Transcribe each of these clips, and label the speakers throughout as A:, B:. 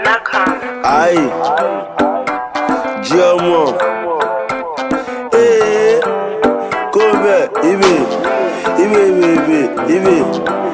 A: Aye, Giomo. Hey, Kobe, Ibe.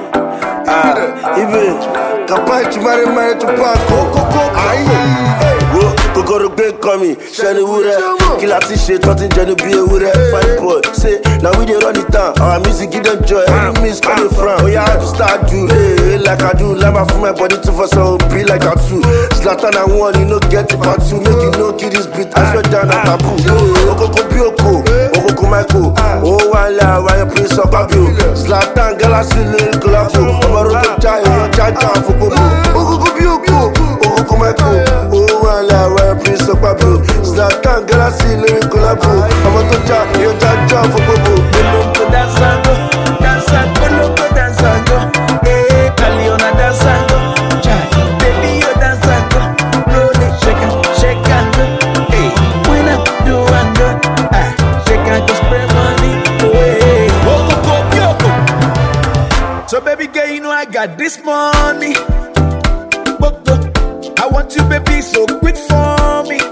A: Ibe. Capaz de mare tu paco. Aye. Kokoro gbe coming, shiny wure. Kill at shit, nothing jelly be a wure. Fine boy, say, now we dey run it down. Our music give them joy, every miss coming from. Oh yeah, I just start do, hey, like I do. Lama for my body to for some, be like I too. Zlatan and one, you know, get it part two. Make you know, kill this beat, I swear down at taboo. Okoko Bioko, Okoko Michael. Oh, why you play so babio? Zlatan, Galaxy, lyrical apple. Omaro to Jai, Jaja, for Bobo. Okoko Bioko, Okoko Michael. Oh, why you play so babio? Zlatan, Galaxy, lyrical apple. Omaro to Jai, Jaja, for Bobo.
B: Bolongo dansango, bolongo dansango. Aliona dansango, baby you dansango. Roll it, shake and go. Hey, when I do and go, shake and go spray money away. So baby girl, you know I got this money. I want you, baby, so quit for me.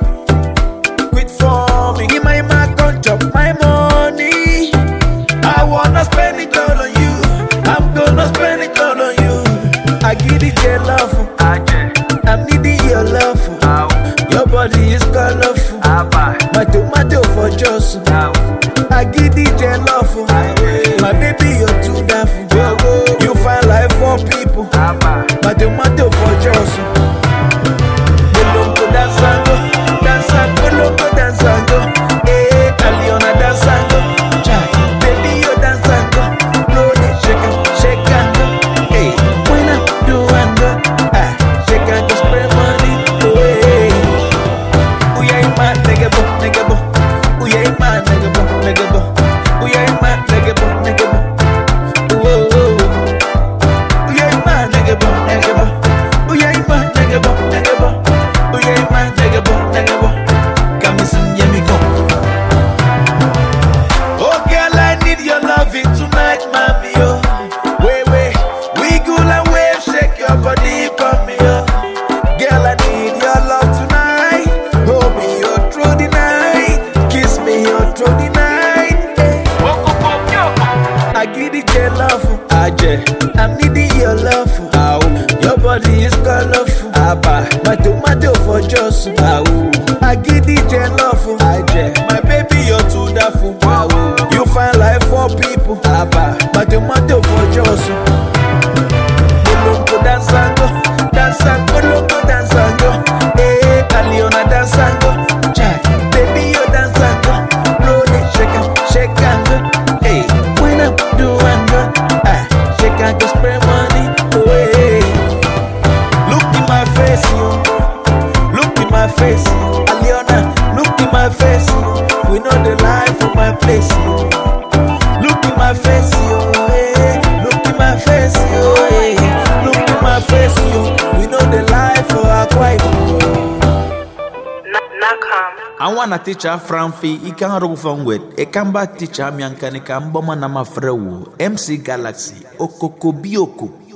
B: Give my mark on top my money. I wanna spend it all on you. I'm gonna spend it all on you. I give it your love. I'm needing your love. Your body is colorful. My tomato for just. I give it your love. My baby, you're too daft. You find life for people. My tomato for just. Bolongo dansango, bolongo dansango. Aliona dansango, baby you dansango. Roll it, shake and go. Hey, when I do and go, shake and go spray money away. Uya ima nigga bo. Uya ima nigga bo. Uya ima nigga bo. Whoa. Uya ima nigga bo. Uya ima nigga bo. Uya ima nigga bo. Come listen, yeah me go. Oh girl, I need your loving tonight, mommy, oh. Wait, wiggle and wave, shake your body for me, oh. Girl, I need your love tonight. Hold me all through the night. Kiss me all through the night. Hey. I give it your love, I'm needing your love. Your body is colorful. My tomato for just. I give it your love, my baby, you're too daffy. You find life for people. My tomato for just. Bolongo dansango, bolongo dansango. Aliona dansango, baby you dansango. Roll it, shake and go. Hey, when I do and go, shake and go spray money away. Look in my face, you. Look in my face, Aliona. Look in my face, we know the life of my place. Look in my face, look in my face, look in my face, we know the life of our quiet. I wanna teach her from fee, he can't roll from with. A combat teacher, Miankanika, Boma Nama Frewo, MC Galaxy, Okoko Bioko.